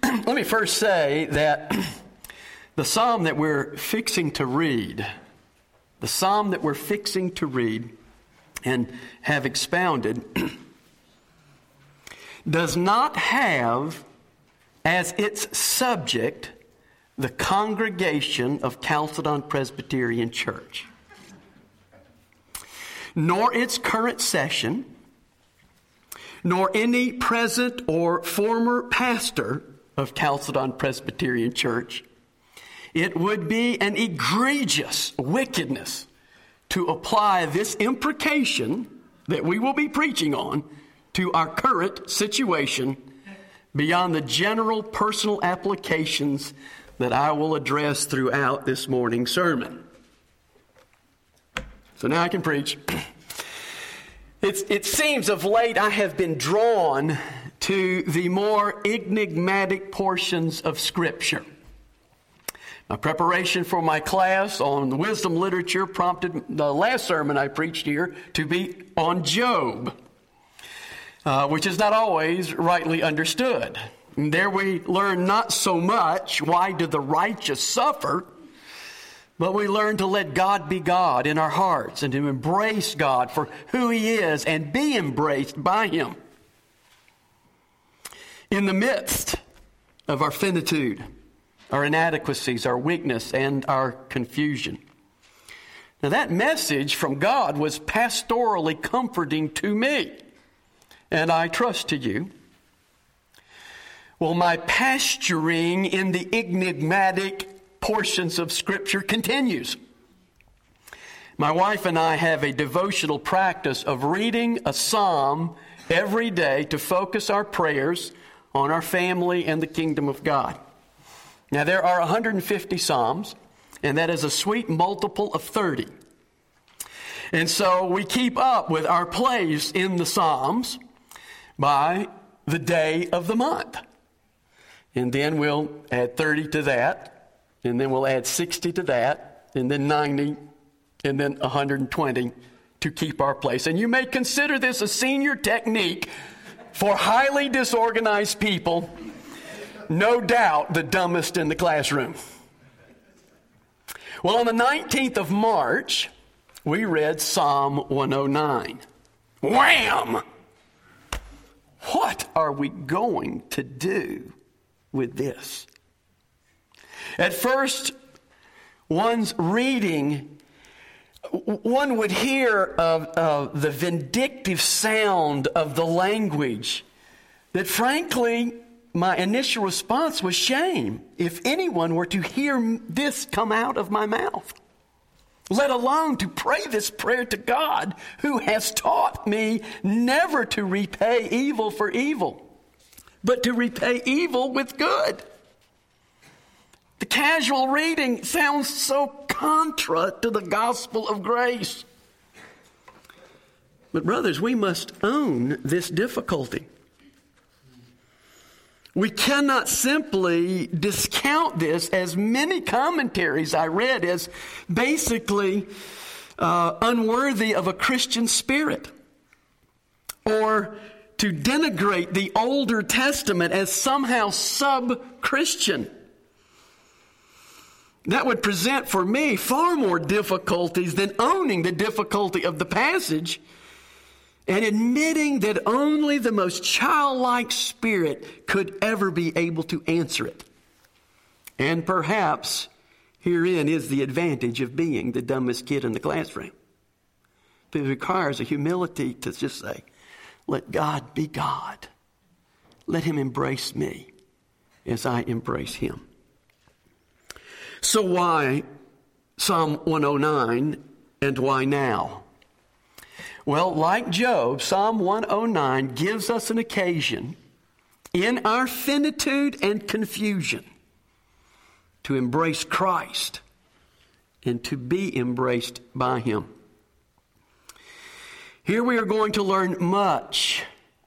let me first say that the psalm that we're fixing to read, and have expounded, does not have as its subject the congregation of Chalcedon Presbyterian Church, nor its current session, nor any present or former pastor of Chalcedon Presbyterian Church. It would be an egregious wickedness to apply this imprecation that we will be preaching on to our current situation beyond the general personal applications that I will address throughout this morning's sermon. So now I can preach. It seems of late I have been drawn to the more enigmatic portions of Scripture. My preparation for my class on the wisdom literature prompted the last sermon I preached here to be on Job, which is not always rightly understood. And there we learn not so much why do the righteous suffer, but we learn to let God be God in our hearts and to embrace God for who He is and be embraced by Him. In the midst of our finitude, our inadequacies, our weakness, and our confusion. Now that message from God was pastorally comforting to me, and I trust to you. Well, my pasturing in the enigmatic portions of Scripture continues. My wife and I have a devotional practice of reading a psalm every day to focus our prayers on our family and the kingdom of God. Now, there are 150 psalms, and that is a sweet multiple of 30. And so we keep up with our place in the psalms by the day of the month. And then we'll add 30 to that, and then we'll add 60 to that, and then 90, and then 120 to keep our place. And you may consider this a senior technique for highly disorganized people, no doubt the dumbest in the classroom. Well, on the 19th of March, we read Psalm 109. Wham! What are we going to do with this? At first, one's reading, one would hear of the vindictive sound of the language that, frankly, my initial response was shame if anyone were to hear this come out of my mouth, let alone to pray this prayer to God, who has taught me never to repay evil for evil, but to repay evil with good. The casual reading sounds so contra to the gospel of grace. But brothers, we must own this difficulty. We cannot simply discount this, as many commentaries I read, as basically unworthy of a Christian spirit, or to denigrate the Older Testament as somehow sub-Christian. That would present for me far more difficulties than owning the difficulty of the passage and admitting that only the most childlike spirit could ever be able to answer it. And perhaps herein is the advantage of being the dumbest kid in the classroom. It requires a humility to just say, let God be God. Let Him embrace me as I embrace Him. So why Psalm 109 and why now? Well, like Job, Psalm 109 gives us an occasion in our finitude and confusion to embrace Christ and to be embraced by Him. Here we are going to learn much.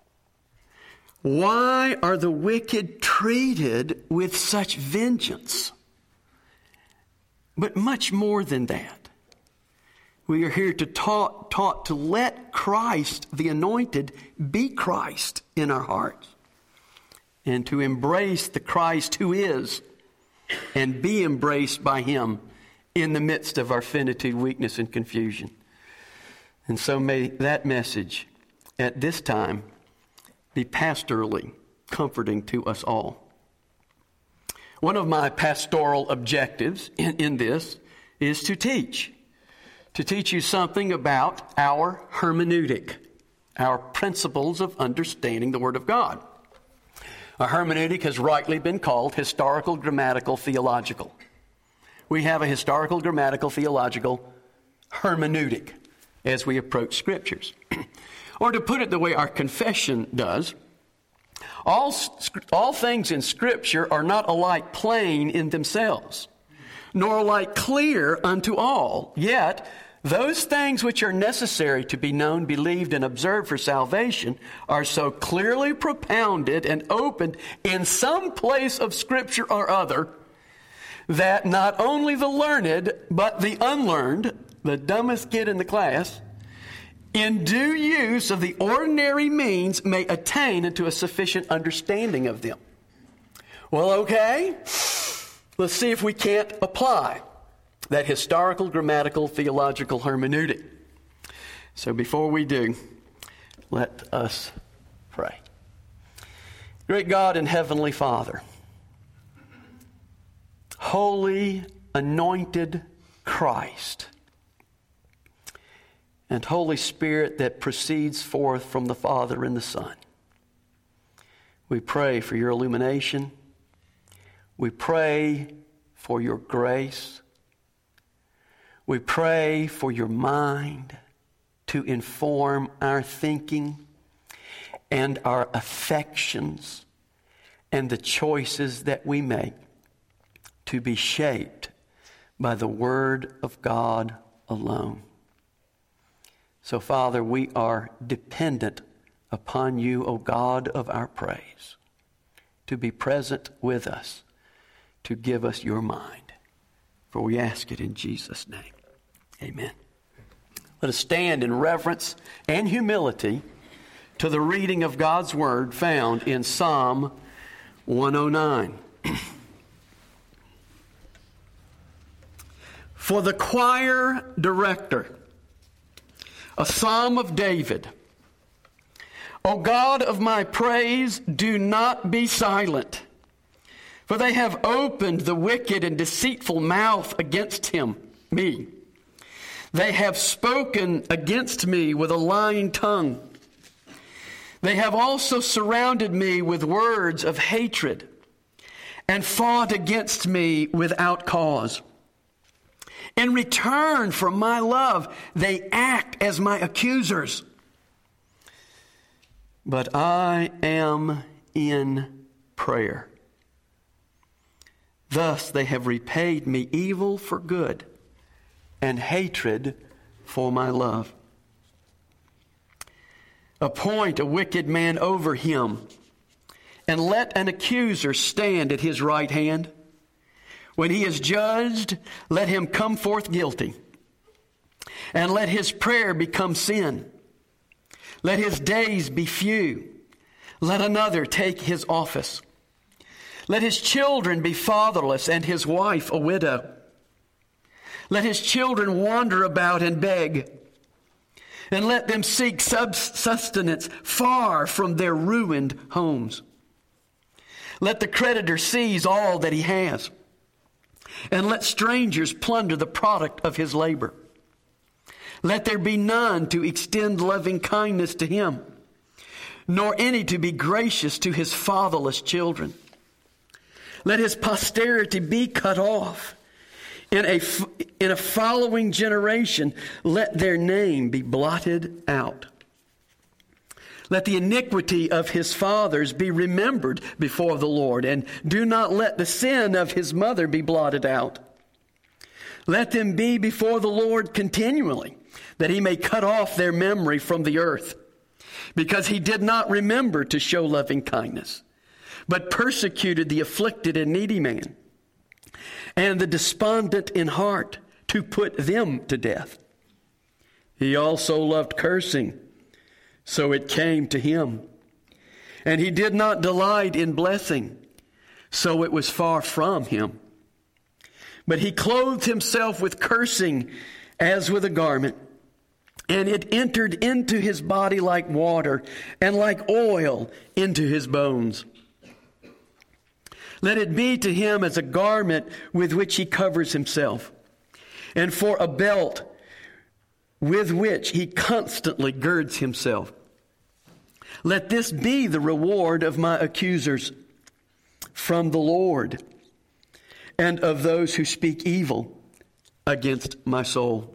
Why are the wicked treated with such vengeance? But much more than that. We are here to taught to let Christ, the anointed, be Christ in our hearts. and to embrace the Christ who is and be embraced by Him in the midst of our finitude, weakness, and confusion. And so may that message at this time be pastorally comforting to us all. One of my pastoral objectives in this is to teach you something about our hermeneutic, our principles of understanding the Word of God. Our hermeneutic has rightly been called historical, grammatical, theological. We have a historical, grammatical, theological hermeneutic as we approach Scriptures. Or to put it the way our confession does, all things in Scripture are not alike plain in themselves, nor alike clear unto all. Yet, those things which are necessary to be known, believed, and observed for salvation are so clearly propounded and opened in some place of Scripture or other that not only the learned, but the unlearned, the dumbest kid in the class, in due use of the ordinary means may attain unto a sufficient understanding of them. Well, okay, let's see if we can't apply that historical, grammatical, theological hermeneutic. So before we do, let us pray. Great God and Heavenly Father, Holy Anointed Christ, and Holy Spirit that proceeds forth from the Father and the Son, we pray for your illumination. We pray for your grace. We pray for your mind to inform our thinking and our affections and the choices that we make to be shaped by the Word of God alone. So, Father, we are dependent upon you, O God of our praise, to be present with us, to give us your mind. For we ask it in Jesus' name. Amen. Let us stand in reverence and humility to the reading of God's Word found in Psalm 109. For the choir director, a psalm of David. O God of my praise, do not be silent, for they have opened the wicked and deceitful mouth against me. They have spoken against me with a lying tongue. They have also surrounded me with words of hatred and fought against me without cause. In return for my love, they act as my accusers. But I am in prayer. Thus they have repaid me evil for good and hatred for my love. Appoint a wicked man over him, and let an accuser stand at his right hand. When he is judged, let him come forth guilty, and let his prayer become sin. Let his days be few. Let another take his office. Let his children be fatherless, and his wife a widow. Let his children wander about and beg, and let them seek sustenance far from their ruined homes. Let the creditor seize all that he has, and let strangers plunder the product of his labor. Let there be none to extend loving kindness to him, nor any to be gracious to his fatherless children. Let his posterity be cut off. In a following generation, let their name be blotted out. Let the iniquity of his fathers be remembered before the Lord, and do not let the sin of his mother be blotted out. Let them be before the Lord continually, that he may cut off their memory from the earth, because he did not remember to show loving kindness, but persecuted the afflicted and needy man, and the despondent in heart, to put them to death. He also loved cursing, so it came to him. and he did not delight in blessing, so it was far from him. But he clothed himself with cursing as with a garment, and it entered into his body like water, and like oil into his bones. Let it be to him as a garment with which he covers himself, and for a belt with which he constantly girds himself. Let this be the reward of my accusers from the Lord, and of those who speak evil against my soul.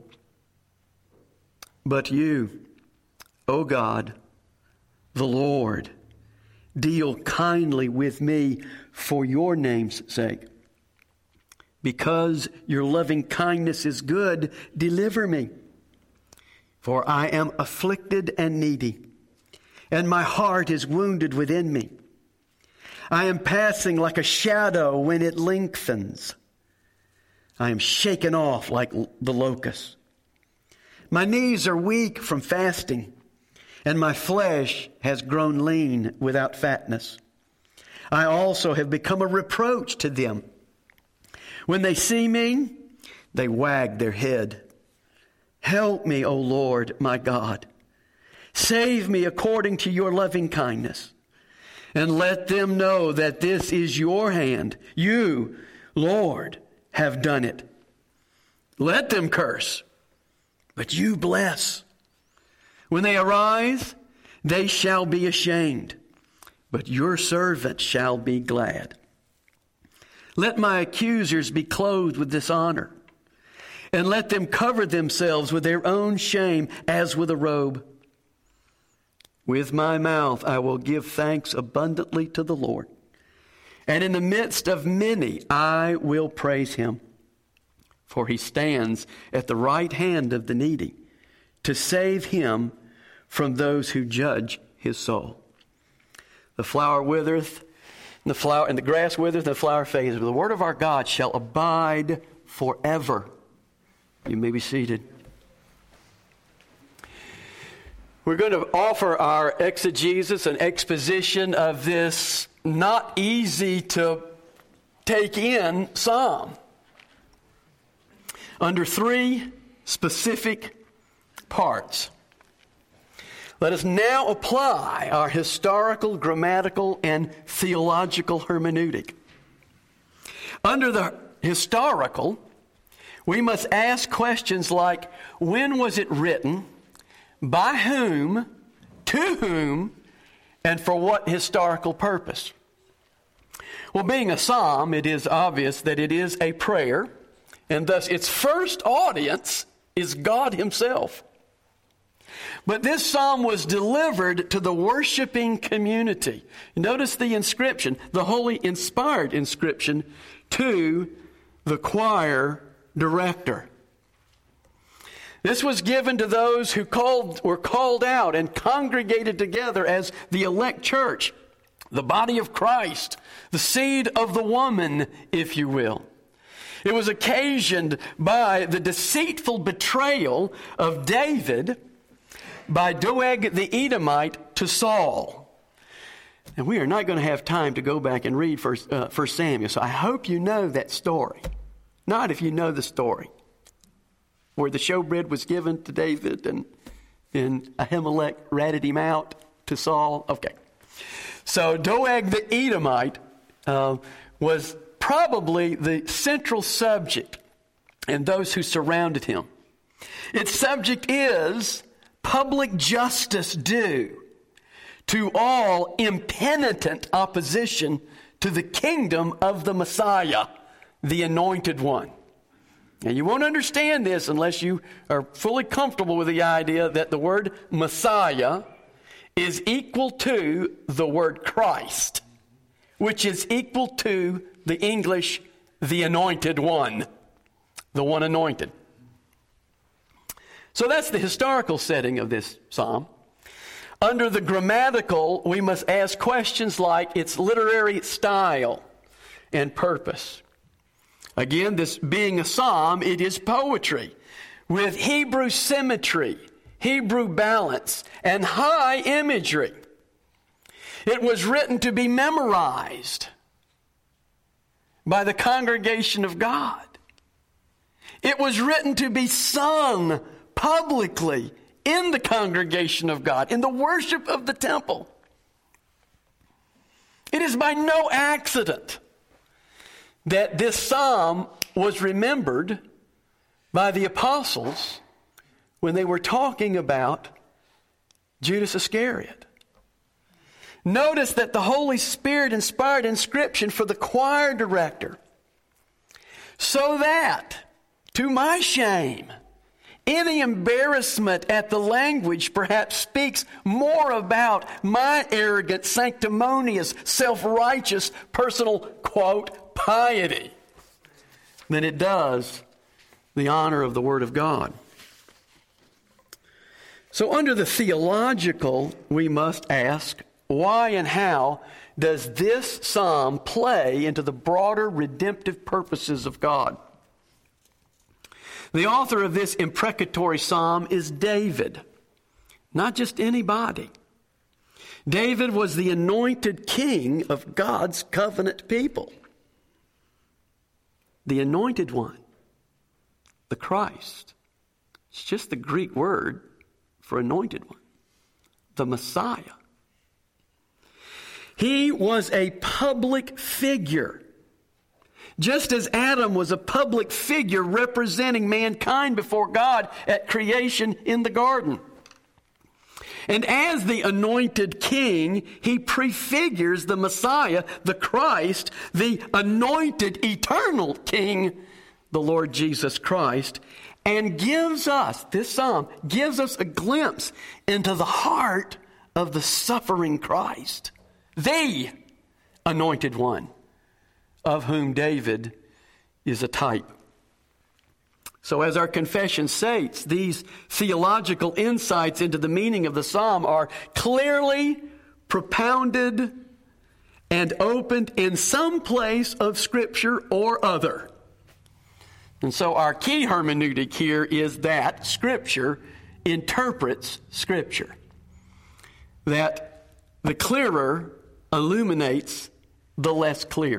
But you, O God, the Lord, deal kindly with me for your name's sake. Because your loving kindness is good, deliver me. For I am afflicted and needy, and my heart is wounded within me. I am passing like a shadow when it lengthens. I am shaken off like the locust. My knees are weak from fasting, and my flesh has grown lean without fatness. I also have become a reproach to them. When they see me, they wag their head. Help me, O Lord, my God. Save me according to your loving kindness. And let them know that this is your hand. You, Lord, have done it. Let them curse, but you bless. When they arise, they shall be ashamed, but your servant shall be glad. Let my accusers be clothed with dishonor, and let them cover themselves with their own shame as with a robe. With my mouth I will give thanks abundantly to the Lord, and in the midst of many I will praise him. For he stands at the right hand of the needy to save him from those who judge his soul. The flower withereth, and the grass withereth, and the flower fadeth, but the word of our God shall abide forever. You may be seated. We're going to offer our exegesis and exposition of this not easy to take in psalm under three specific parts. Let us now apply our historical, grammatical, and theological hermeneutic. Under the historical, we must ask questions like, when was it written? By whom, to whom, and for what historical purpose? Well, being a psalm, it is obvious that it is a prayer, and thus its first audience is God himself. But this psalm was delivered to the worshiping community. Notice the inscription, the holy inspired inscription, to the choir director. This was given to those who were called out and congregated together as the elect church, the body of Christ, the seed of the woman, if you will. It was occasioned by the deceitful betrayal of David by Doeg the Edomite to Saul. And we are not going to have time to go back and read 1 Samuel, so I hope you know that story. Not if you know the story, where the showbread was given to David and Ahimelech ratted him out to Saul. Okay. So Doeg the Edomite was probably the central subject and those who surrounded him. Its subject is public justice due to all impenitent opposition to the kingdom of the Messiah, the Anointed One. And you won't understand this unless you are fully comfortable with the idea that the word Messiah is equal to the word Christ, which is equal to the English, the Anointed One, the one anointed. So that's the historical setting of this psalm. Under the grammatical, we must ask questions like its literary style and purpose. Again, this being a psalm, it is poetry with Hebrew symmetry, Hebrew balance, and high imagery. It was written to be memorized by the congregation of God. It was written to be sung publicly in the congregation of God, in the worship of the temple. It is by no accident that this psalm was remembered by the apostles when they were talking about Judas Iscariot. Notice that the Holy Spirit inspired inscription for the choir director, so that, to my shame, any embarrassment at the language perhaps speaks more about my arrogant, sanctimonious, self-righteous, personal, quote, piety than it does the honor of the Word of God. So under the theological, we must ask, why and how does this psalm play into the broader redemptive purposes of God? The author of this imprecatory psalm is David, not just anybody. David was the anointed king of God's covenant people. The anointed one, the Christ. It's just the Greek word for anointed one, the Messiah. He was a public figure. Just as Adam was a public figure representing mankind before God at creation in the garden. And as the anointed king, he prefigures the Messiah, the Christ, the anointed eternal king, the Lord Jesus Christ, and gives us, this psalm gives us a glimpse into the heart of the suffering Christ, the anointed one, of whom David is a type. So as our confession states, these theological insights into the meaning of the psalm are clearly propounded and opened in some place of Scripture or other. And so our key hermeneutic here is that Scripture interprets Scripture. That the clearer illuminates the less clear.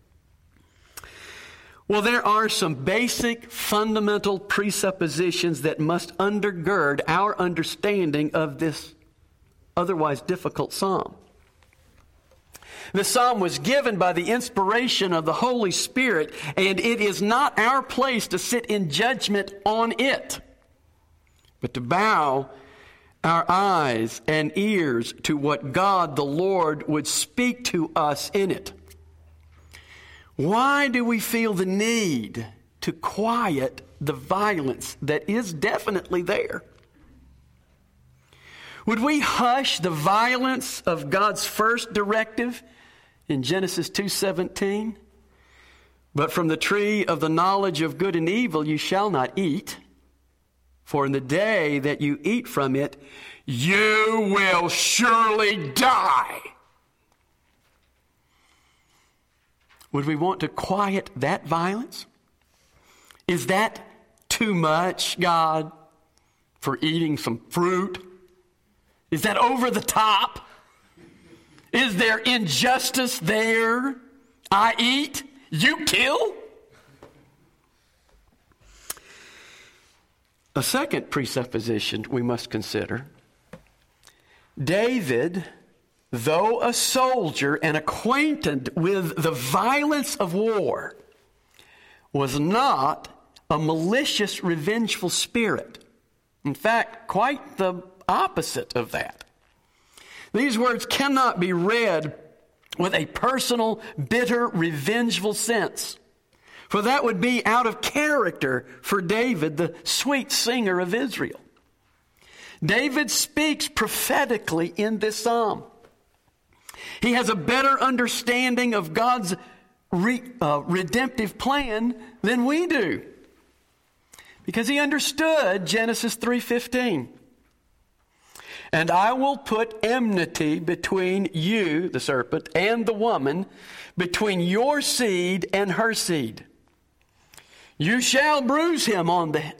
Well, there are some basic fundamental presuppositions that must undergird our understanding of this otherwise difficult psalm. The psalm was given by the inspiration of the Holy Spirit, and it is not our place to sit in judgment on it, but to bow our eyes and ears to what God the Lord would speak to us in it. Why do we feel the need to quiet the violence that is definitely there? Would we hush the violence of God's first directive in Genesis 2:17? But from the tree of the knowledge of good and evil you shall not eat, for in the day that you eat from it, you will surely die. Would we want to quiet that violence? Is that too much, God, for eating some fruit? Is that over the top? Is there injustice there? I eat, you kill? A second presupposition we must consider. David, though a soldier and acquainted with the violence of war, was not a malicious, revengeful spirit. In fact, quite the opposite of that. These words cannot be read with a personal, bitter, revengeful sense, for that would be out of character for David, the sweet singer of Israel. David speaks prophetically in this psalm. He has a better understanding of God's redemptive plan than we do, because he understood Genesis 3:15. And I will put enmity between you, the serpent, and the woman, between your seed and her seed. You shall bruise him on the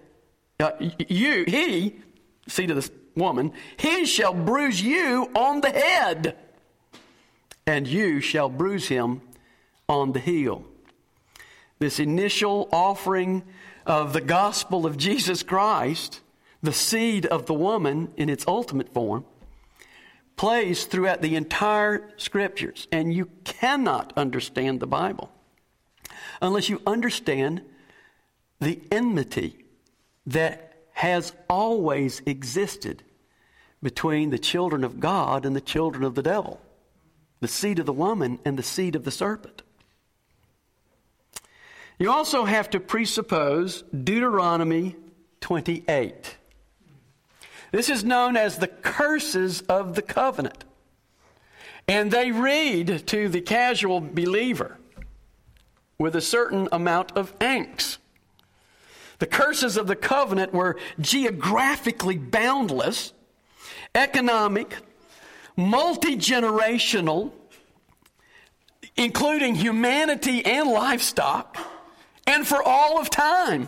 seed of the woman, he shall bruise you on the head. and you shall bruise him on the heel. This initial offering of the gospel of Jesus Christ, the seed of the woman in its ultimate form, plays throughout the entire Scriptures. And you cannot understand the Bible unless you understand the enmity that has always existed between the children of God and the children of the devil, the seed of the woman and the seed of the serpent. You also have to presuppose Deuteronomy 28. This is known as the curses of the covenant. And they read to the casual believer with a certain amount of angst. The curses of the covenant were geographically boundless, economic, multi-generational, including humanity and livestock, and for all of time.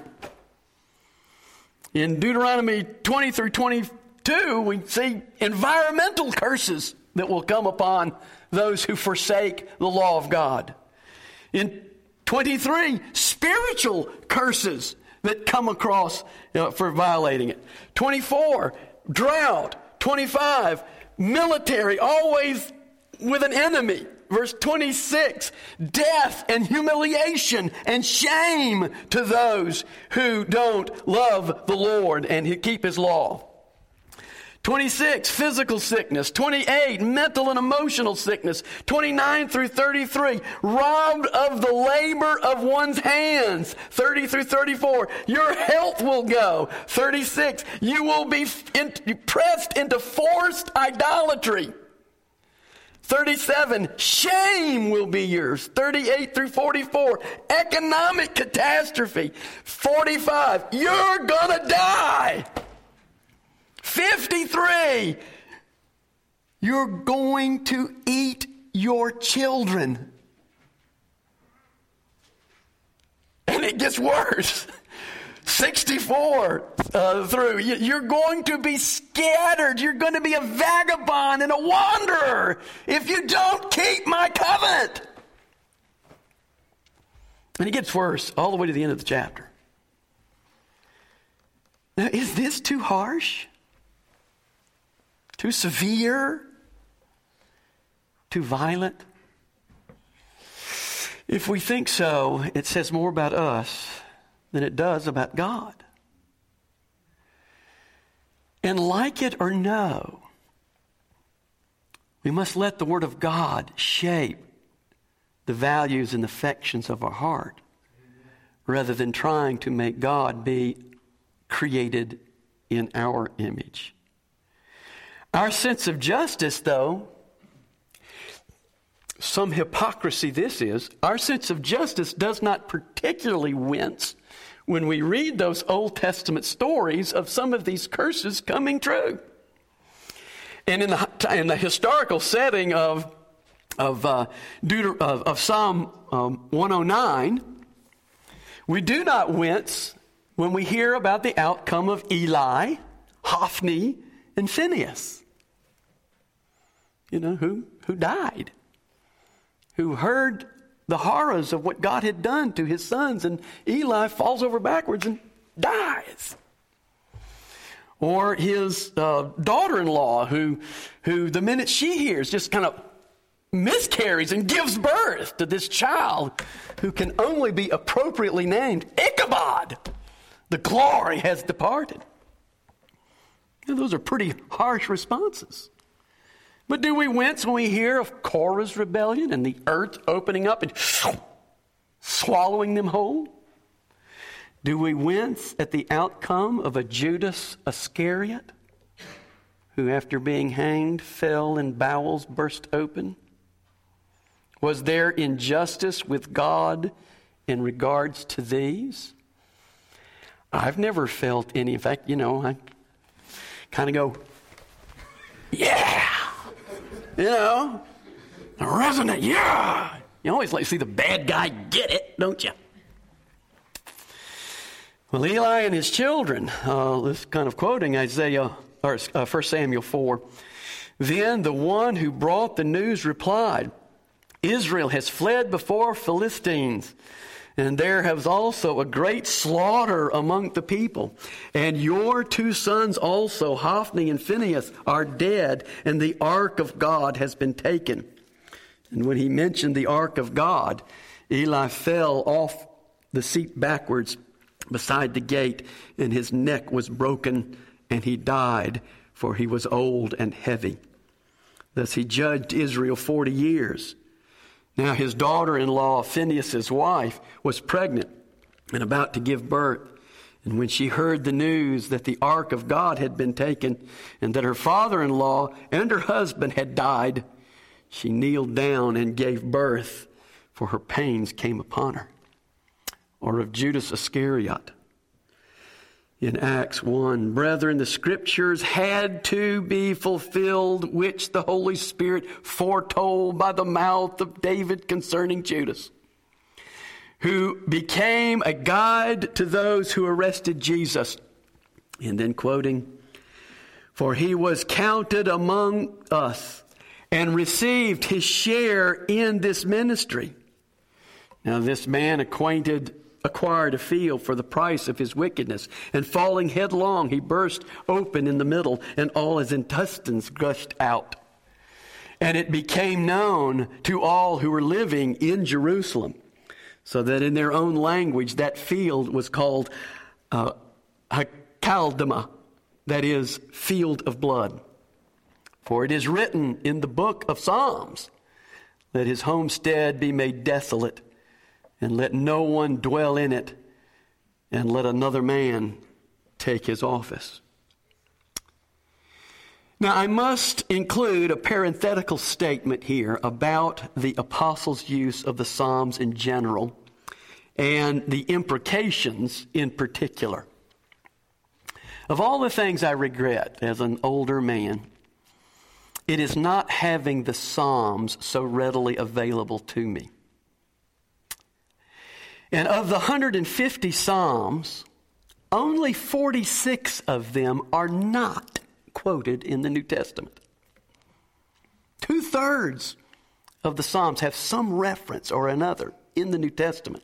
In Deuteronomy 20 through 22, we see environmental curses that will come upon those who forsake the law of God. In 23, spiritual curses that come across for violating it. 24, drought. 25, military, always with an enemy. Verse 26, death and humiliation and shame to those who don't love the Lord and who keep His law. 26, physical sickness. 28, mental and emotional sickness. 29 through 33, robbed of the labor of one's hands. 30 through 34, your health will go. 36, you will be pressed into forced idolatry. 37, shame will be yours. 38 through 44, economic catastrophe. 45, you're gonna die. 53, you're going to eat your children. And it gets worse. 64 through, you're going to be scattered. You're going to be a vagabond and a wanderer if you don't keep my covenant. And it gets worse all the way to the end of the chapter. Now, is this too harsh? Too severe? Too violent? If we think so, it says more about us than it does about God. And like it or no, we must let the Word of God shape the values and affections of our heart rather than trying to make God be created in our image. Our sense of justice, though, some hypocrisy this is, our sense of justice does not particularly wince when we read those Old Testament stories of some of these curses coming true. And in the historical setting of Psalm 109, we do not wince when we hear about the outcome of Eli, Hophni, and Phinehas. You know, who died, who heard the horrors of what God had done to his sons, and Eli falls over backwards and dies. Or his daughter-in-law who the minute she hears just kind of miscarries and gives birth to this child who can only be appropriately named Ichabod. The glory has departed. Now, those are pretty harsh responses. But do we wince when we hear of Korah's rebellion and the earth opening up and swallowing them whole? Do we wince at the outcome of a Judas Iscariot who, after being hanged, fell and bowels burst open? Was there injustice with God in regards to these? I've never felt any. In fact, I kind of go, yeah. Resonate, yeah. You always like to see the bad guy get it, don't you? Well, Eli and his children, this kind of quoting Isaiah, or 1 Samuel 4. Then the one who brought the news replied, Israel has fled before Philistines, and there has also a great slaughter among the people. And your 2 sons also, Hophni and Phinehas, are dead, and the ark of God has been taken." And when he mentioned the ark of God, Eli fell off the seat backwards beside the gate, and his neck was broken, and he died, for he was old and heavy. Thus he judged Israel 40 years. Now his daughter-in-law, Phinehas' wife, was pregnant and about to give birth. And when she heard the news that the ark of God had been taken and that her father-in-law and her husband had died, she kneeled down and gave birth, for her pains came upon her. Or of Judas Iscariot in Acts 1, "Brethren, the scriptures had to be fulfilled, which the Holy Spirit foretold by the mouth of David concerning Judas, who became a guide to those who arrested Jesus." And then quoting, "For he was counted among us and received his share in this ministry. Now this man acquired a field for the price of his wickedness, and falling headlong, he burst open in the middle, and all his intestines gushed out. And it became known to all who were living in Jerusalem, so that in their own language that field was called Hakeldama, that is, field of blood. For it is written in the book of Psalms, let his homestead be made desolate, and let no one dwell in it, and let another man take his office." Now, I must include a parenthetical statement here about the apostles' use of the Psalms in general and the imprecations in particular. Of all the things I regret as an older man, it is not having the Psalms so readily available to me. And of the 150 Psalms, only 46 of them are not quoted in the New Testament. 2/3 of the Psalms have some reference or another in the New Testament.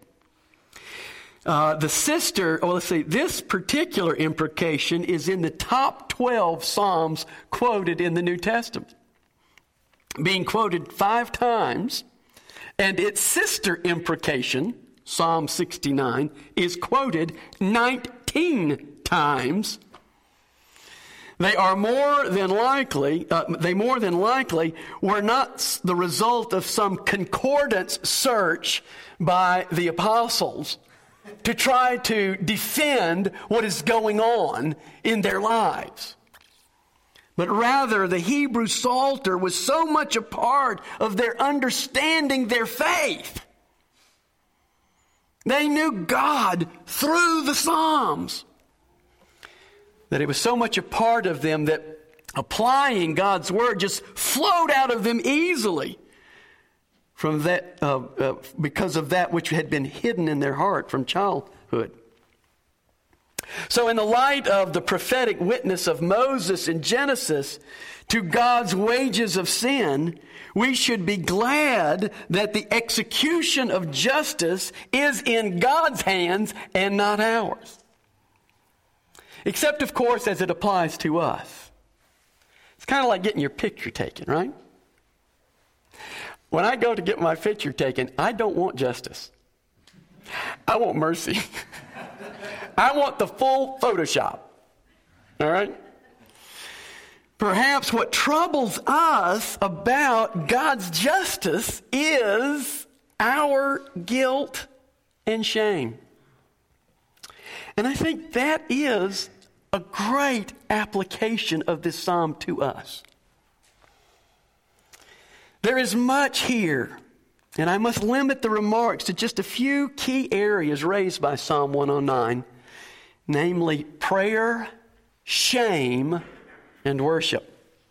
This particular imprecation is in the top 12 Psalms quoted in the New Testament, being quoted 5 times, and its sister imprecation, Psalm 69, is quoted 19 times. They more than likely were not the result of some concordance search by the apostles to try to defend what is going on in their lives. But rather, the Hebrew Psalter was so much a part of their understanding their faith. They knew God through the Psalms, that it was so much a part of them that applying God's Word just flowed out of them easily from that, because of that which had been hidden in their heart from childhood. So in the light of the prophetic witness of Moses in Genesis to God's wages of sin, we should be glad that the execution of justice is in God's hands and not ours. Except, of course, as it applies to us. It's kind of like getting your picture taken, right? When I go to get my picture taken, I don't want justice. I want mercy. I want the full Photoshop. All right? Perhaps what troubles us about God's justice is our guilt and shame. And I think that is a great application of this psalm to us. There is much here, and I must limit the remarks to just a few key areas raised by Psalm 109, namely prayer, shame, and worship.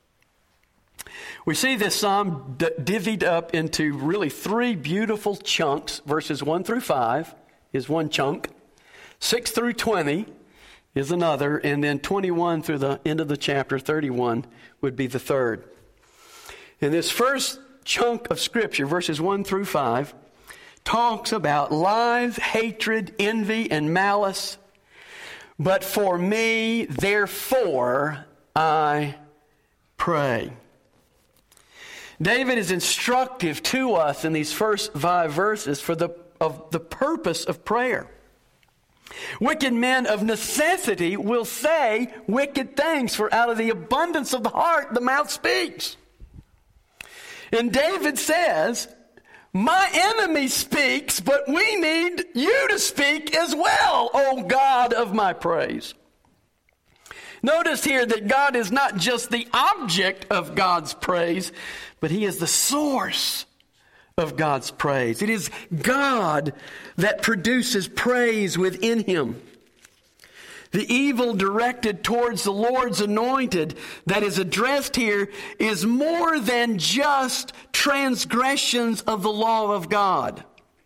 We see this psalm divvied up into really 3 beautiful chunks. Verses 1 through 5 is one chunk. 6 through 20 is another. And then 21 through the end of the chapter, 31, would be the third. In this first chunk of Scripture, verses 1 through 5, talks about lies, hatred, envy, and malice. But for me, therefore, I pray. David is instructive to us in these first 5 verses of the purpose of prayer. Wicked men of necessity will say wicked things, for out of the abundance of the heart the mouth speaks. And David says, my enemy speaks, but we need you to speak as well, O God of my praise. Notice here that God is not just the object of God's praise, but He is the source of God's praise. It is God that produces praise within Him. The evil directed towards the Lord's anointed that is addressed here is more than just transgressions of the law of God.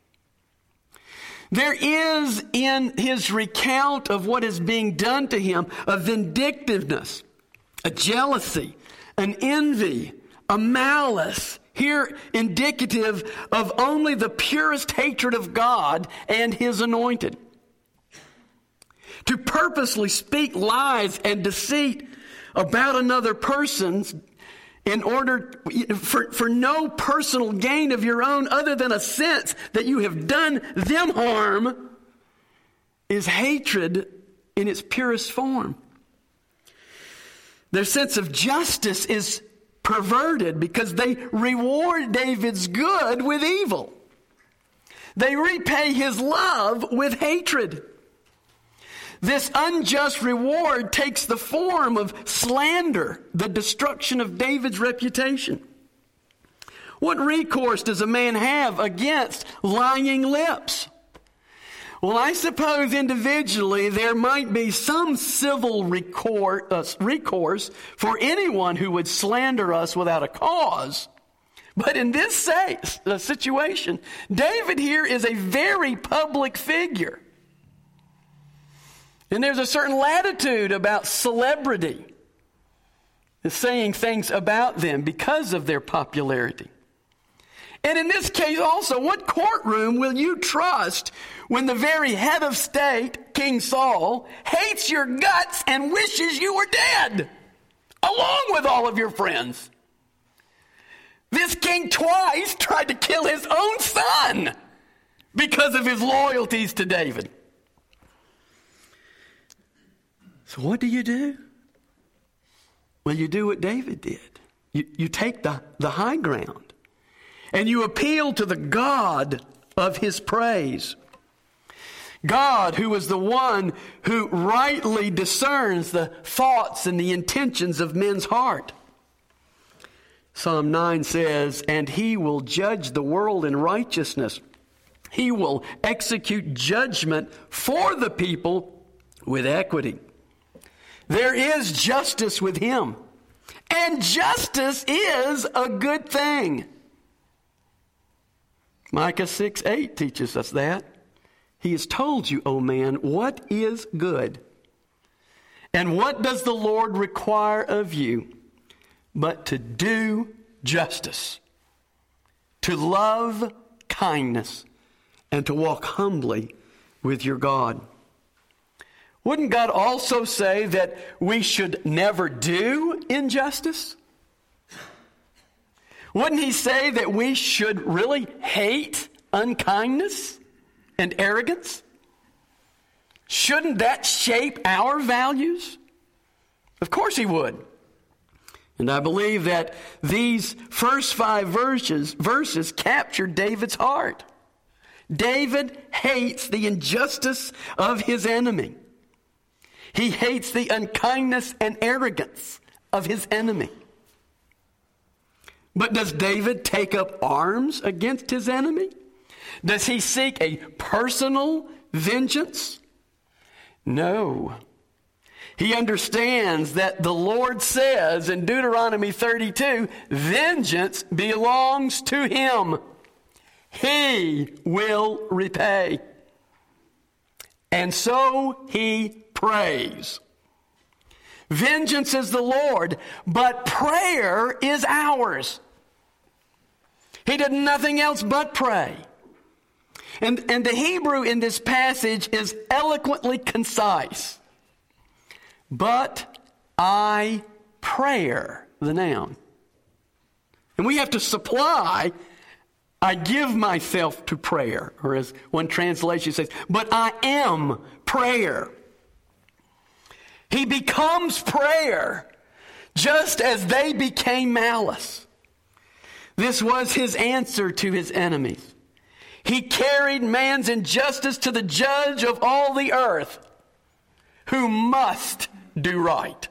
There is in his recount of what is being done to him a vindictiveness, a jealousy, an envy, a malice, here indicative of only the purest hatred of God and His anointed. To purposely speak lies and deceit about another person's in order for no personal gain of your own other than a sense that you have done them harm is hatred in its purest form. Their sense of justice is perverted because they reward David's good with evil. They repay his love with hatred. This unjust reward takes the form of slander, the destruction of David's reputation. What recourse does a man have against lying lips? Well, I suppose individually there might be some civil recourse for anyone who would slander us without a cause. But in this situation, David here is a very public figure. And there's a certain latitude about celebrity, saying things about them because of their popularity. And in this case also, what courtroom will you trust when the very head of state, King Saul, hates your guts and wishes you were dead, along with all of your friends? This king twice tried to kill his own son because of his loyalties to David. So what do? Well, you do what David did. You take the high ground and you appeal to the God of his praise. God, who is the one who rightly discerns the thoughts and the intentions of men's heart. Psalm 9 says, and He will judge the world in righteousness. He will execute judgment for the people with equity. There is justice with Him. And justice is a good thing. Micah 6:8 teaches us that. He has told you, O man, what is good. And what does the Lord require of you? But to do justice, to love kindness, and to walk humbly with your God. Wouldn't God also say that we should never do injustice? Wouldn't He say that we should really hate unkindness and arrogance? Shouldn't that shape our values? Of course He would. And I believe that these first 5 verses capture David's heart. David hates the injustice of his enemy. He hates the unkindness and arrogance of his enemy. But does David take up arms against his enemy? Does he seek a personal vengeance? No. He understands that the Lord says in Deuteronomy 32, vengeance belongs to Him. He will repay. And so he prays. Vengeance is the Lord, but prayer is ours. He did nothing else but pray. And the Hebrew in this passage is eloquently concise. But I prayer, the noun. And we have to supply, I give myself to prayer. Or as one translation says, but I am prayer. He becomes prayer just as they became malice. This was his answer to his enemies. He carried man's injustice to the judge of all the earth, who must do right.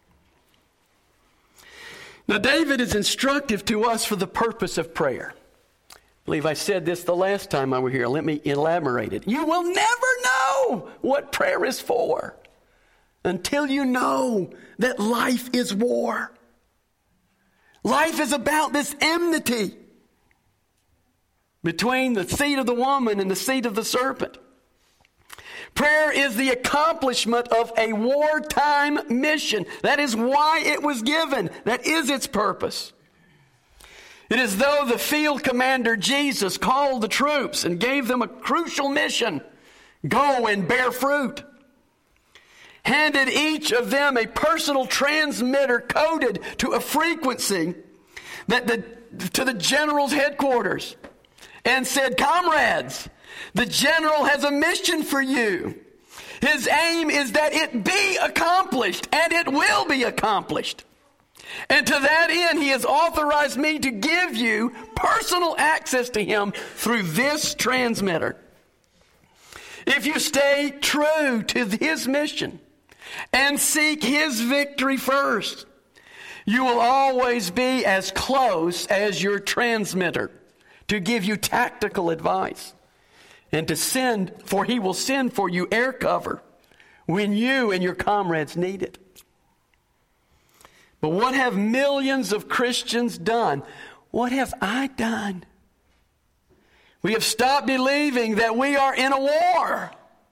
Now, David is instructive to us for the purpose of prayer. I believe I said this the last time I was here. Let me elaborate it. You will never know what prayer is for until you know that life is war. Life is about this enmity between the seed of the woman and the seed of the serpent. Prayer is the accomplishment of a wartime mission. That is why it was given. That is its purpose. It is though the field commander Jesus called the troops and gave them a crucial mission. Go and bear fruit. Handed each of them a personal transmitter coded to a frequency to the general's headquarters. And said, comrades, the general has a mission for you. His aim is that it be accomplished, and it will be accomplished. And to that end, he has authorized me to give you personal access to him through this transmitter. If you stay true to his mission and seek his victory first, you will always be as close as your transmitter to give you tactical advice and to send, for he will send for you air cover when you and your comrades need it. But what have millions of Christians done? What have I done? We have stopped believing that we are in a war.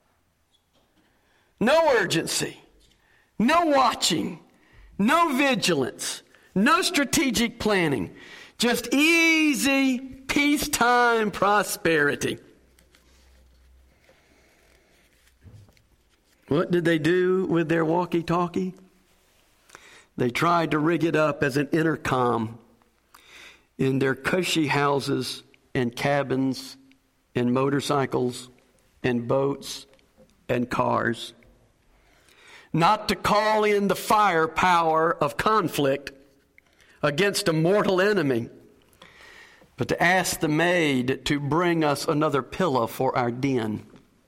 No urgency, no watching, no vigilance, no strategic planning, just easy peacetime prosperity. What did they do with their walkie-talkie? They tried to rig it up as an intercom in their cushy houses and cabins and motorcycles and boats and cars. Not to call in the firepower of conflict against a mortal enemy, but to ask the maid to bring us another pillow for our den.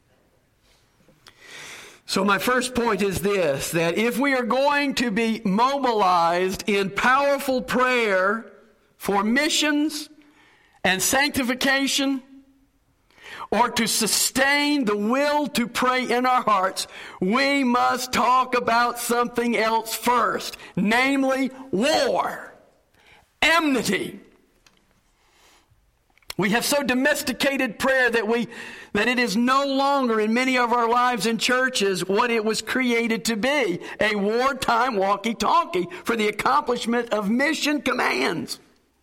So my first point is this, that if we are going to be mobilized in powerful prayer for missions and sanctification, or to sustain the will to pray in our hearts, we must talk about something else first, namely war, enmity. We have so domesticated prayer that it is no longer in many of our lives in churches what it was created to be, a wartime walkie-talkie for the accomplishment of mission commands.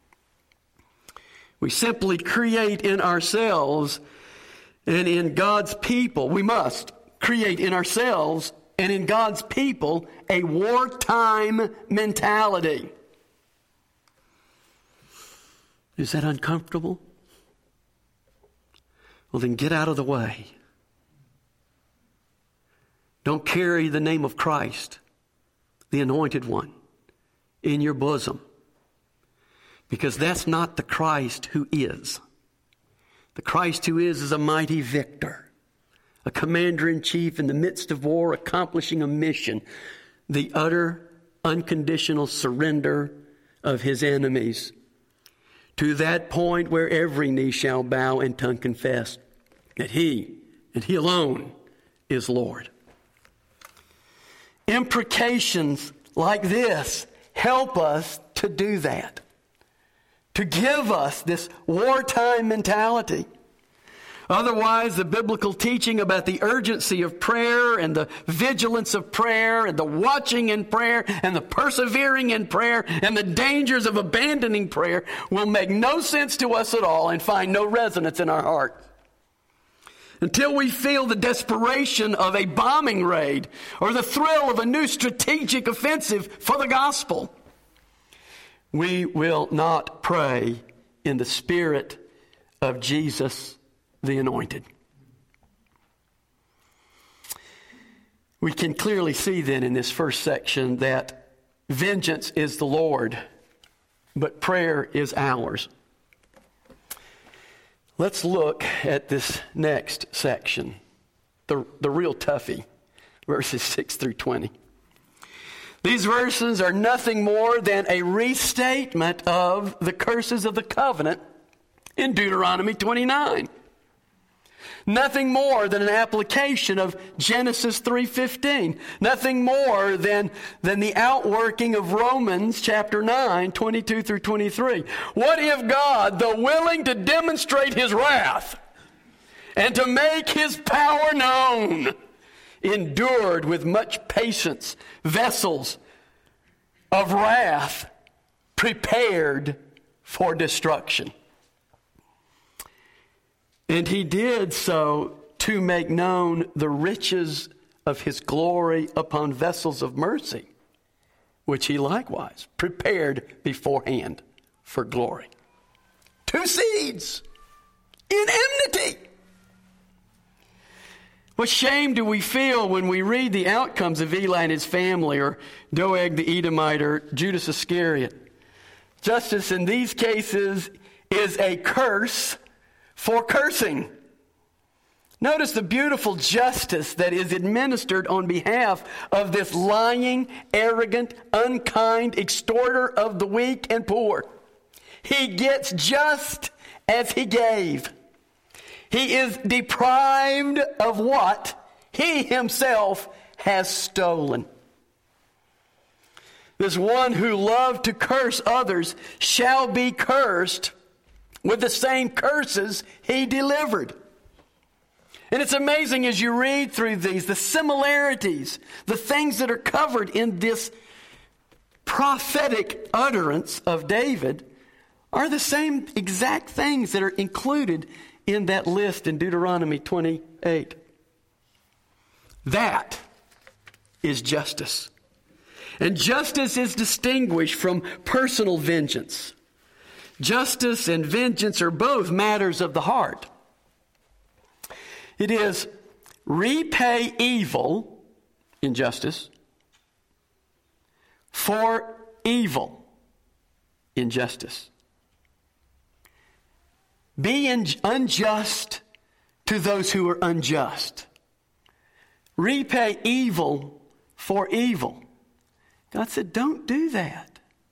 We simply create in ourselves and in God's people, we must create in ourselves and in God's people a wartime mentality. Is that uncomfortable? Well, then get out of the way. Don't carry the name of Christ, the Anointed One, in your bosom. Because that's not the Christ who is. The Christ who is a mighty victor, a commander-in-chief in the midst of war, accomplishing a mission, the utter, unconditional surrender of his enemies, to that point where every knee shall bow and tongue confess that he, and he alone, is Lord. Imprecations like this help us to do that, to give us this wartime mentality. Otherwise, the biblical teaching about the urgency of prayer and the vigilance of prayer and the watching in prayer and the persevering in prayer and the dangers of abandoning prayer will make no sense to us at all and find no resonance in our heart. Until we feel the desperation of a bombing raid or the thrill of a new strategic offensive for the gospel, we will not pray in the Spirit of Jesus the Anointed. We can clearly see then in this first section that vengeance is the Lord, but prayer is ours. Let's look at this next section, the real toughie, verses 6 through 20. These verses are nothing more than a restatement of the curses of the covenant in Deuteronomy 29. Nothing more than an application of Genesis 3:15. Nothing more than the outworking of Romans chapter 9, 22 through 23. What if God, though willing to demonstrate his wrath and to make his power known, endured with much patience vessels of wrath prepared for destruction? And he did so to make known the riches of his glory upon vessels of mercy, which he likewise prepared beforehand for glory. Two seeds in enmity. What shame do we feel when we read the outcomes of Eli and his family, or Doeg the Edomite, or Judas Iscariot? Justice in these cases is a curse for cursing. Notice the beautiful justice that is administered on behalf of this lying, arrogant, unkind extorter of the weak and poor. He gets just as he gave. He is deprived of what he himself has stolen. This one who loved to curse others shall be cursed with the same curses he delivered. And it's amazing as you read through these, the similarities, the things that are covered in this prophetic utterance of David are the same exact things that are included in that list in Deuteronomy 28. That is justice. And justice is distinguished from personal vengeance. Justice and vengeance are both matters of the heart. It is repay evil, injustice, for evil, injustice. Be unjust to those who are unjust. Repay evil for evil. God said, don't do that.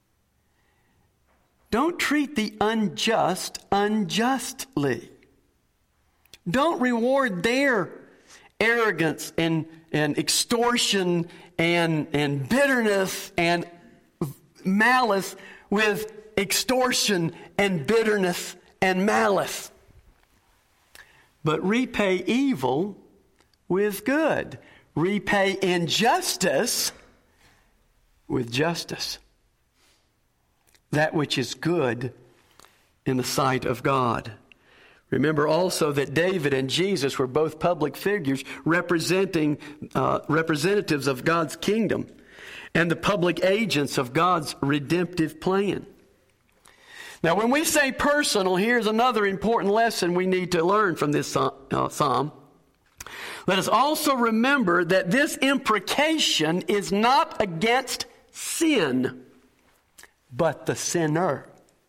Don't treat the unjust unjustly. Don't reward their arrogance and extortion and bitterness and malice with extortion and bitterness and malice. But repay evil with good. Repay injustice with justice. That which is good in the sight of God. Remember also that David and Jesus were both public figures representatives of God's kingdom and the public agents of God's redemptive plan. Now, when we say personal, here's another important lesson we need to learn from this psalm. Let us also remember that this imprecation is not against sin, but the sinner.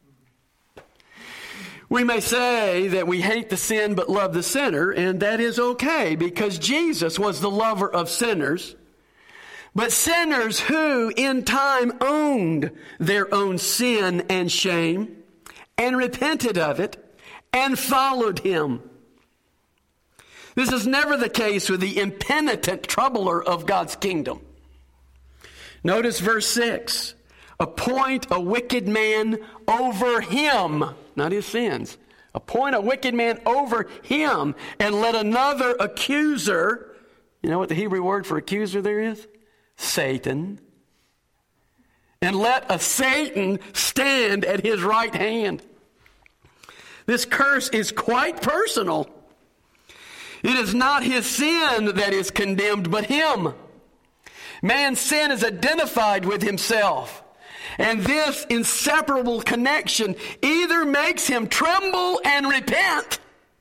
We may say that we hate the sin but love the sinner, and that is okay because Jesus was the lover of sinners. But sinners who in time owned their own sin and shame and repented of it and followed him. This is never the case with the impenitent troubler of God's kingdom. Notice verse 6. Appoint a wicked man over him, not his sins, Appoint a wicked man over him, and let another accuser, you know what the Hebrew word for accuser there is? Satan. And let a Satan stand at his right hand. This curse is quite personal. It is not his sin that is condemned, but him. Man's sin is identified with himself. And this inseparable connection either makes him tremble and repent,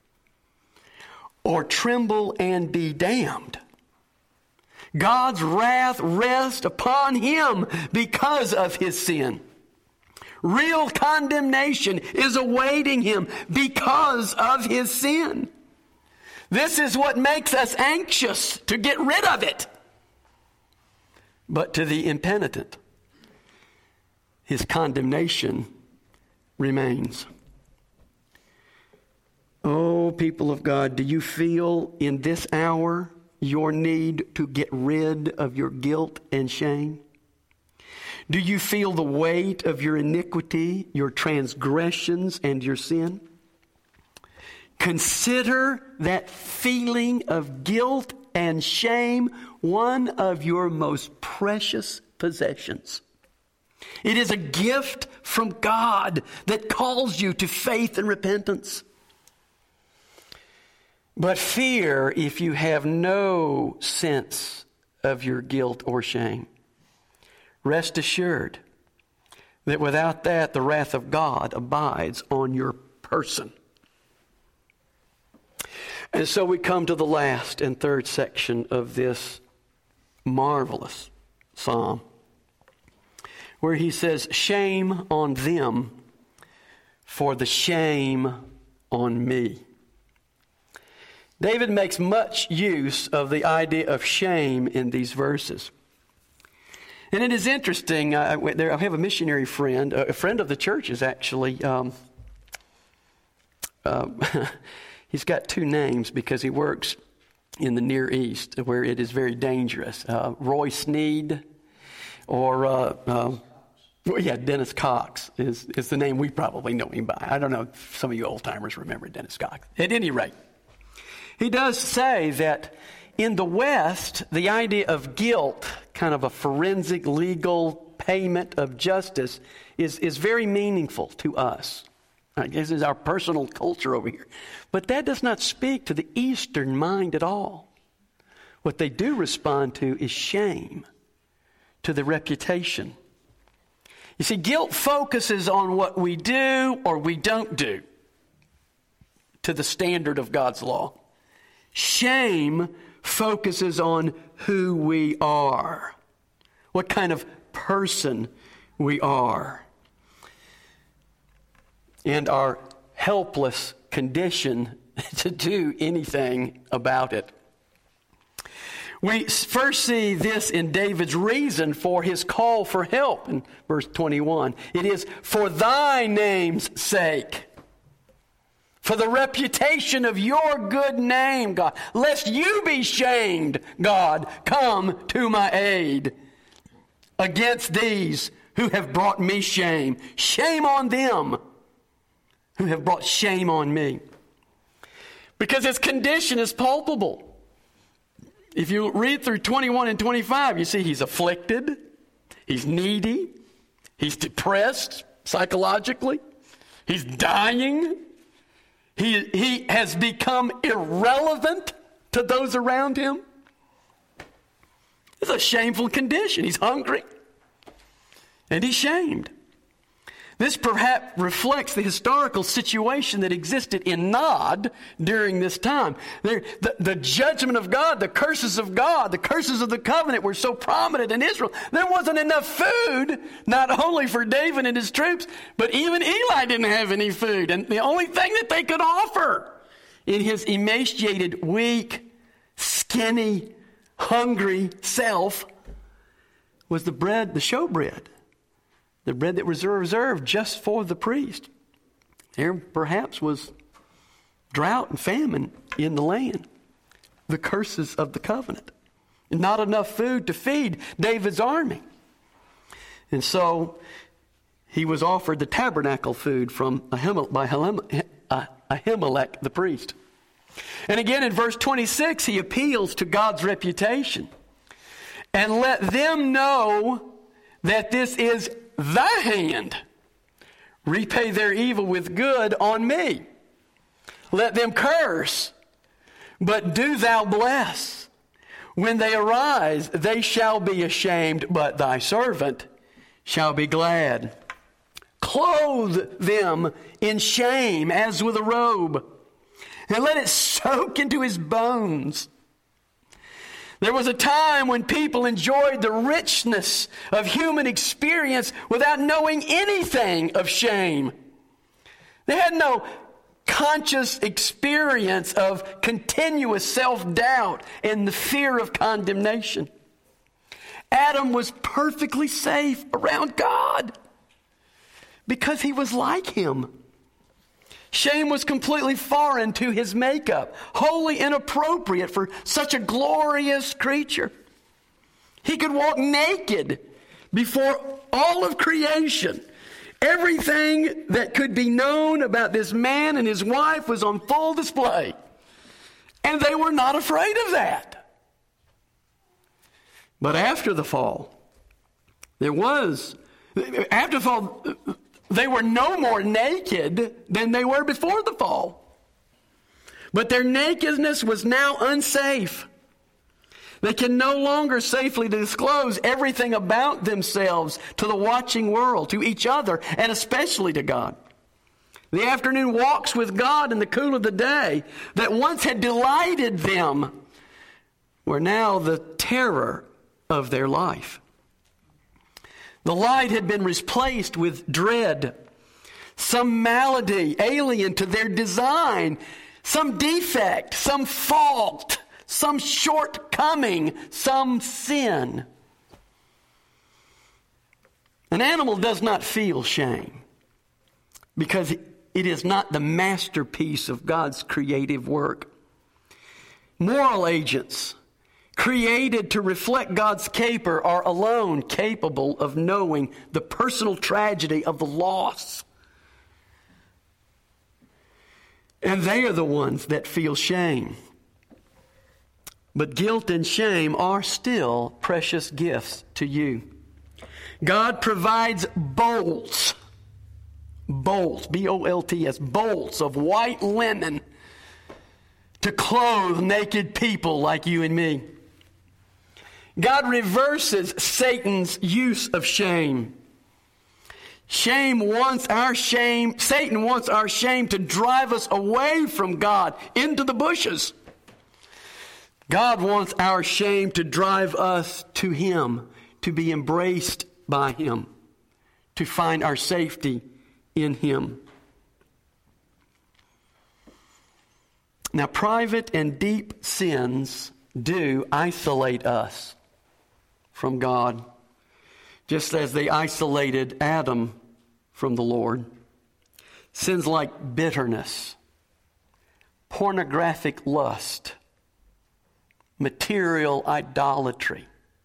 or tremble and be damned. God's wrath rests upon him because of his sin. Real condemnation is awaiting him because of his sin. This is what makes us anxious to get rid of it. But to the impenitent, his condemnation remains. Oh, people of God, do you feel in this hour your need to get rid of your guilt and shame? Do you feel the weight of your iniquity, your transgressions, and your sin? Consider that feeling of guilt and shame one of your most precious possessions. It is a gift from God that calls you to faith and repentance. But fear if you have no sense of your guilt or shame. Rest assured that without that, the wrath of God abides on your person. And so we come to the last and third section of this marvelous psalm, where he says, shame on them for the shame on me. David makes much use of the idea of shame in these verses. And it is interesting, I have a missionary friend, a friend of the church's actually. He's got two names because he works in the Near East where it is very dangerous. Roy Sneed or, Dennis Cox is the name we probably know him by. I don't know if some of you old-timers remember Dennis Cox. At any rate, he does say that in the West, the idea of guilt, kind of a forensic legal payment of justice, is very meaningful to us. This is our personal culture over here. But that does not speak to the Eastern mind at all. What they do respond to is shame, to the reputation. You see, guilt focuses on what we do or we don't do to the standard of God's law. Shame focuses on who we are, what kind of person we are, and our helpless condition to do anything about it. We first see this in David's reason for his call for help in verse 21. It is for thy name's sake, for the reputation of your good name, God. Lest you be shamed, God, come to my aid against these who have brought me shame. Shame on them who have brought shame on me. Because his condition is palpable. If you read through 21 and 25, you see he's afflicted, he's needy, he's depressed psychologically, he's dying, he has become irrelevant to those around him. It's a shameful condition. He's hungry and he's shamed. This perhaps reflects the historical situation that existed in Nod during this time. The judgment of God, the curses of God, the curses of the covenant were so prominent in Israel. There wasn't enough food, not only for David and his troops, but even Eli didn't have any food. And the only thing that they could offer in his emaciated, weak, skinny, hungry self was the bread, the showbread. The bread that was reserved just for the priest. There perhaps was drought and famine in the land. The curses of the covenant. Not enough food to feed David's army. And so he was offered the tabernacle food from Ahimelech the priest. And again in verse 26, he appeals to God's reputation. And let them know that this is thy hand. Repay their evil with good on me. Let them curse, but do thou bless. When they arise, they shall be ashamed, but thy servant shall be glad. Clothe them in shame as with a robe, and let it soak into his bones. There was a time when people enjoyed the richness of human experience without knowing anything of shame. They had no conscious experience of continuous self-doubt and the fear of condemnation. Adam was perfectly safe around God because he was like him. Shame was completely foreign to his makeup, wholly inappropriate for such a glorious creature. He could walk naked before all of creation. Everything that could be known about this man and his wife was on full display. And they were not afraid of that. But after the fall, they were no more naked than they were before the fall. But their nakedness was now unsafe. They can no longer safely disclose everything about themselves to the watching world, to each other, and especially to God. The afternoon walks with God in the cool of the day that once had delighted them were now the terror of their life. The light had been replaced with dread, some malady alien to their design, some defect, some fault, some shortcoming, some sin. An animal does not feel shame because it is not the masterpiece of God's creative work. Moral agents created to reflect God's caper are alone capable of knowing the personal tragedy of the loss. And they are the ones that feel shame. But guilt and shame are still precious gifts to you. God provides bolts, B-O-L-T-S, bolts of white linen to clothe naked people like you and me. God reverses Satan's use of shame. Satan wants our shame to drive us away from God into the bushes. God wants our shame to drive us to Him, to be embraced by Him, to find our safety in Him. Now, private and deep sins do isolate us from God, just as they isolated Adam from the Lord. Sins like bitterness, pornographic lust, material idolatry,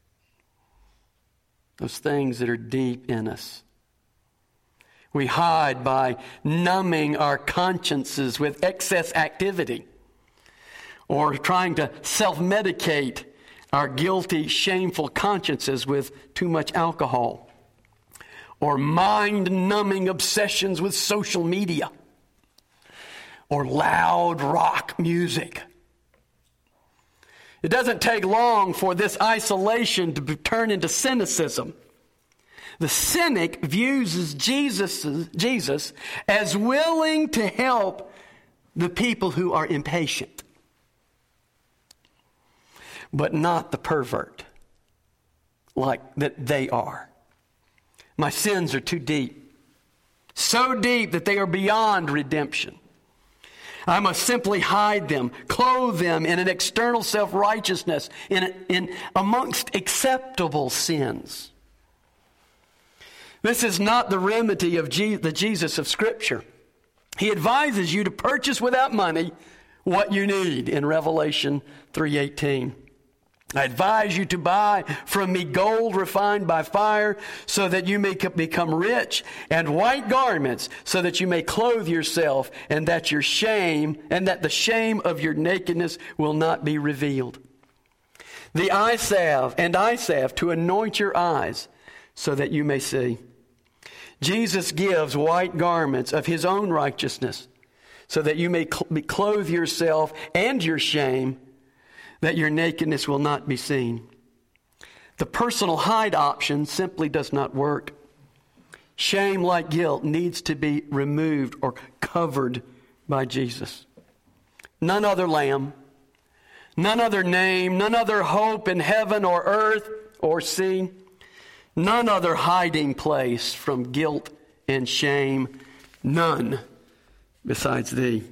those things that are deep in us. We hide by numbing our consciences with excess activity or trying to self-medicate our guilty, shameful consciences with too much alcohol or mind-numbing obsessions with social media or loud rock music. It doesn't take long for this isolation to turn into cynicism. The cynic views Jesus as willing to help the people who are impatient, but not the pervert like that they are. My sins are too deep, so deep that they are beyond redemption. I must simply hide them, clothe them in an external self-righteousness, in amongst acceptable sins. This is not the remedy of the Jesus of Scripture. He advises you to purchase without money what you need in Revelation 3:18. I advise you to buy from me gold refined by fire, so that you may become rich, and white garments, so that you may clothe yourself, and that the shame of your nakedness will not be revealed. The eye salve to anoint your eyes, so that you may see. Jesus gives white garments of his own righteousness, so that you may clothe yourself and your shame, that your nakedness will not be seen. The personal hide option simply does not work. Shame, like guilt, needs to be removed or covered by Jesus. None other lamb, none other name, none other hope in heaven or earth or sea, none other hiding place from guilt and shame, none besides thee.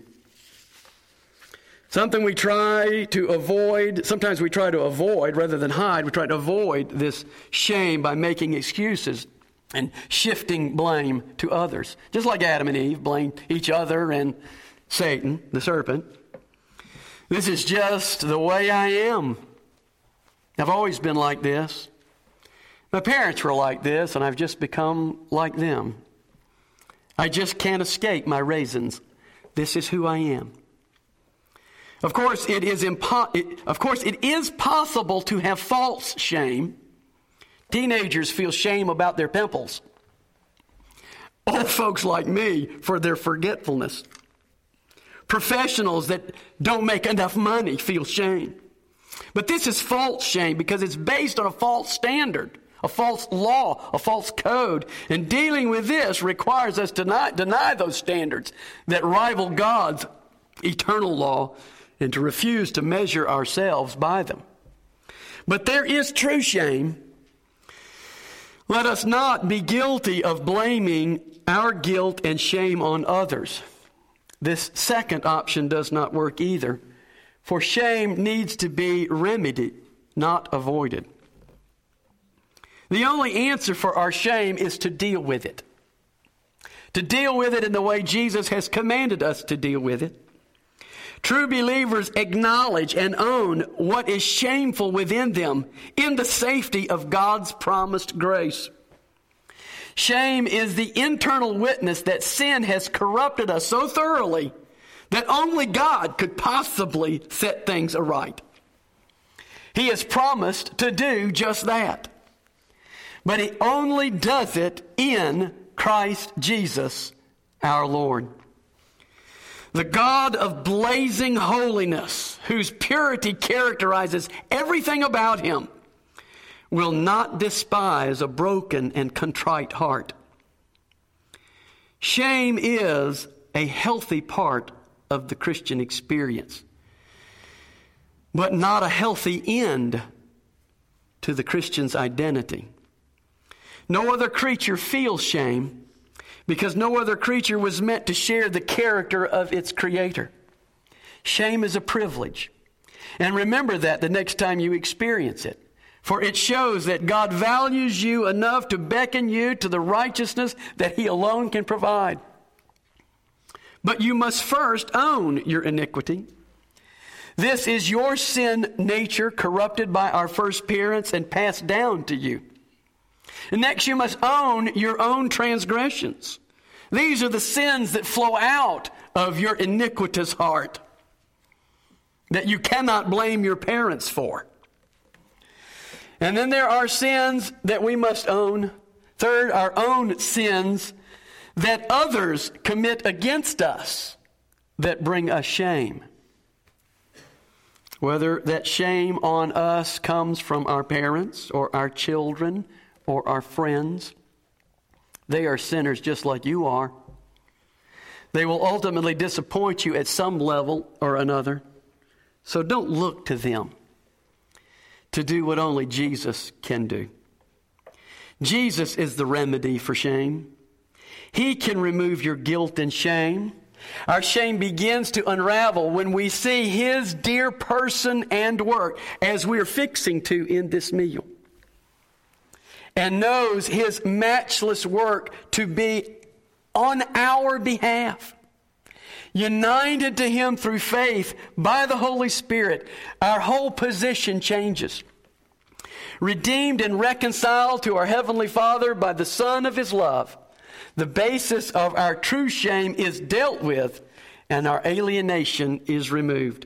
Something we try to avoid, sometimes we try to avoid rather than hide. We try to avoid this shame by making excuses and shifting blame to others. Just like Adam and Eve blamed each other and Satan, the serpent. This is just the way I am. I've always been like this. My parents were like this, and I've just become like them. I just can't escape my raisins. This is who I am. Of course, it is possible to have false shame. Teenagers feel shame about their pimples. Old folks like me for their forgetfulness. Professionals that don't make enough money feel shame. But this is false shame because it's based on a false standard, a false law, a false code. And dealing with this requires us to not deny those standards that rival God's eternal law, and to refuse to measure ourselves by them. But there is true shame. Let us not be guilty of blaming our guilt and shame on others. This second option does not work either, for shame needs to be remedied, not avoided. The only answer for our shame is to deal with it. To deal with it in the way Jesus has commanded us to deal with it. True believers acknowledge and own what is shameful within them in the safety of God's promised grace. Shame is the internal witness that sin has corrupted us so thoroughly that only God could possibly set things aright. He has promised to do just that. But He only does it in Christ Jesus our Lord. The God of blazing holiness, whose purity characterizes everything about Him, will not despise a broken and contrite heart. Shame is a healthy part of the Christian experience, but not a healthy end to the Christian's identity. No other creature feels shame, because no other creature was meant to share the character of its Creator. Shame is a privilege. And remember that the next time you experience it. For it shows that God values you enough to beckon you to the righteousness that He alone can provide. But you must first own your iniquity. This is your sin nature corrupted by our first parents and passed down to you. And next, you must own your own transgressions. These are the sins that flow out of your iniquitous heart that you cannot blame your parents for. And then there are sins that we must own. Third, our own sins that others commit against us that bring us shame. Whether that shame on us comes from our parents or our children or our friends, they are sinners just like you are. They will ultimately disappoint you at some level or another. So don't look to them to do what only Jesus can do. Jesus is the remedy for shame. He can remove your guilt and shame. Our shame begins to unravel when we see His dear person and work, as we are fixing to in this meal, and knows His matchless work to be on our behalf. United to Him through faith by the Holy Spirit, our whole position changes. Redeemed and reconciled to our Heavenly Father by the Son of His love, the basis of our true shame is dealt with, and our alienation is removed.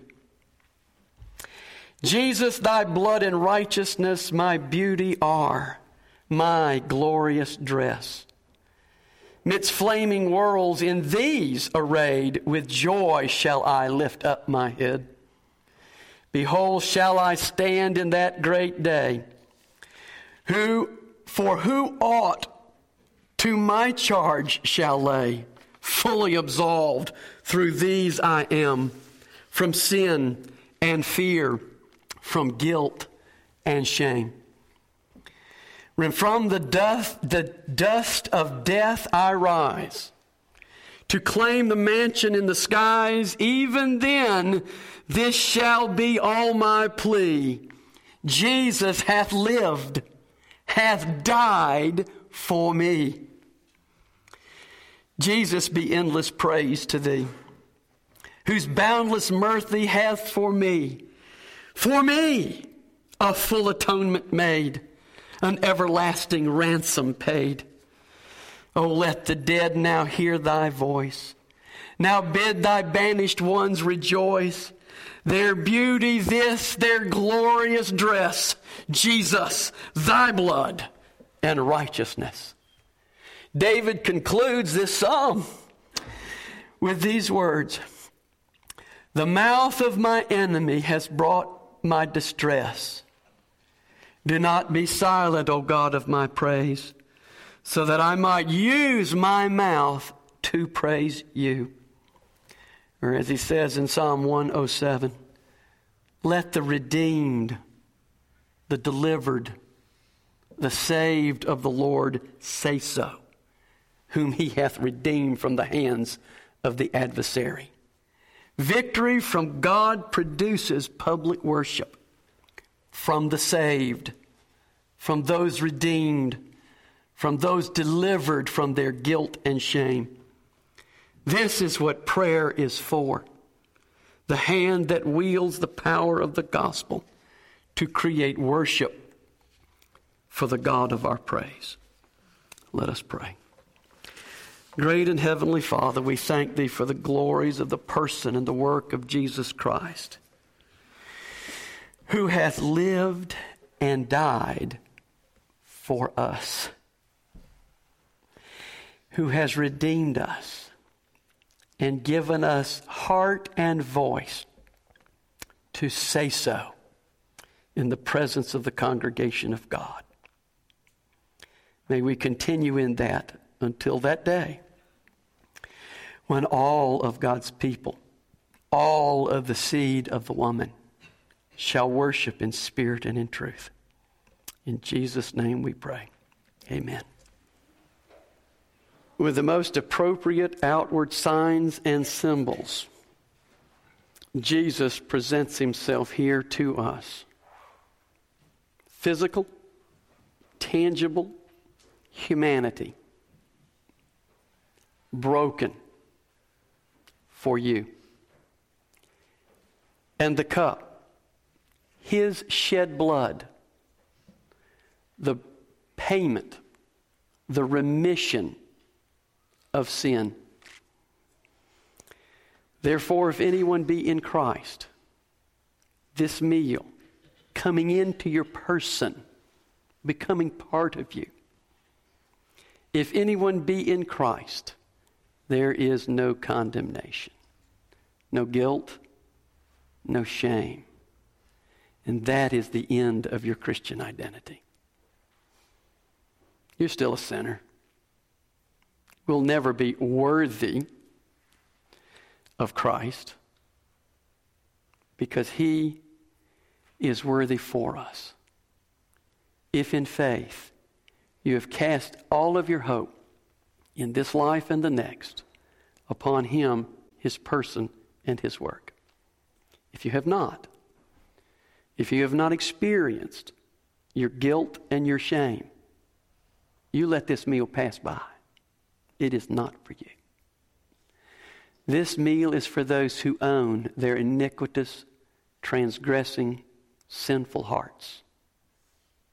Jesus, thy blood and righteousness, my beauty are, my glorious dress. Midst flaming worlds, in these arrayed, with joy shall I lift up my head. Behold, shall I stand in that great day, who ought to my charge shall lay, fully absolved through these I am, from sin and fear, from guilt and shame. When from the dust of death I rise, to claim the mansion in the skies, even then this shall be all my plea. Jesus hath lived, hath died for me. Jesus, be endless praise to thee, whose boundless mercy hath for me, a full atonement made, an everlasting ransom paid. Oh, let the dead now hear thy voice. Now bid thy banished ones rejoice. Their beauty this, their glorious dress, Jesus, thy blood and righteousness. David concludes this psalm with these words: the mouth of my enemy has brought my distress. Do not be silent, O God of my praise, so that I might use my mouth to praise you. Or as he says in Psalm 107, let the redeemed, the delivered, the saved of the Lord say so, whom he hath redeemed from the hands of the adversary. Victory from God produces public worship from the saved, from those redeemed, from those delivered from their guilt and shame. This is what prayer is for. The hand that wields the power of the gospel to create worship for the God of our praise. Let us pray. Great and heavenly Father, we thank thee for the glories of the person and the work of Jesus Christ, who hath lived and died for us, who has redeemed us and given us heart and voice to say so in the presence of the congregation of God. May we continue in that until that day when all of God's people, all of the seed of the woman, shall worship in spirit and in truth. In Jesus' name we pray. Amen. With the most appropriate outward signs and symbols, Jesus presents himself here to us. Physical, tangible humanity, broken for you. And the cup, his shed blood, the payment, the remission of sin. Therefore, if anyone be in Christ, this meal coming into your person, becoming part of you. If anyone be in Christ, there is no condemnation, no guilt, no shame. And that is the end of your Christian identity. You're still a sinner. We'll never be worthy of Christ because he is worthy for us. If in faith you have cast all of your hope in this life and the next upon him, his person, and his work. If you have not experienced your guilt and your shame, you let this meal pass by. It is not for you. This meal is for those who own their iniquitous, transgressing, sinful hearts.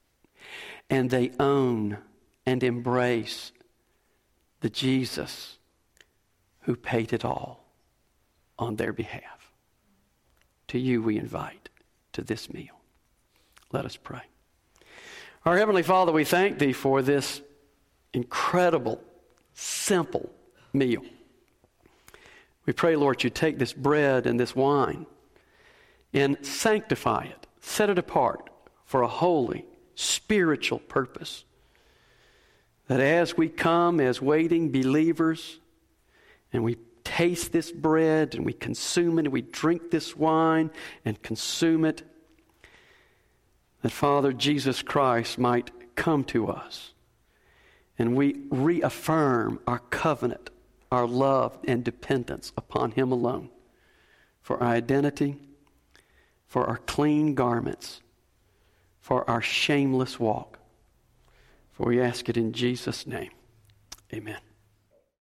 and they own and embrace the Jesus who paid it all on their behalf. To you we invite to this meal. Let us pray. Our Heavenly Father, we thank Thee for this incredible, simple meal. We pray, Lord, You take this bread and this wine and sanctify it, set it apart for a holy, spiritual purpose. That as we come as waiting believers and we taste this bread and we consume it and we drink this wine and consume it, that Father, Jesus Christ might come to us and we reaffirm our covenant, our love and dependence upon Him alone for our identity, for our clean garments, for our shameless walk. For we ask it in Jesus' name. Amen.